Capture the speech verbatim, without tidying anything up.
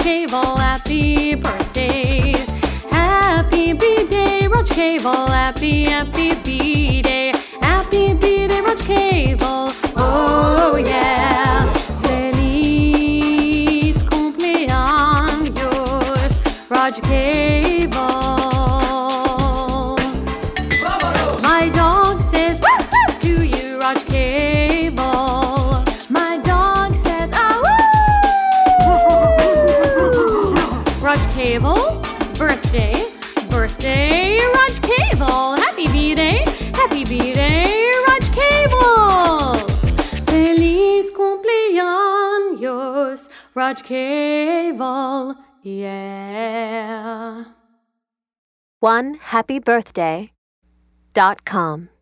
Cable, happy birthday. Happy B-Day, Rog Cable, happy, happy B-Day. Happy B-Day, Rog Cable, oh yeah. Feliz cumpleaños, Rog Cable. My dog says woof woof to you, Rog Cable. My dog says ah woo. Rog Cable, birthday, birthday, Rog Cable. Happy B-Day, happy B-Day, Rog Cable. Feliz cumpleaños, Rog Cable, yeah. one happy birthday dot com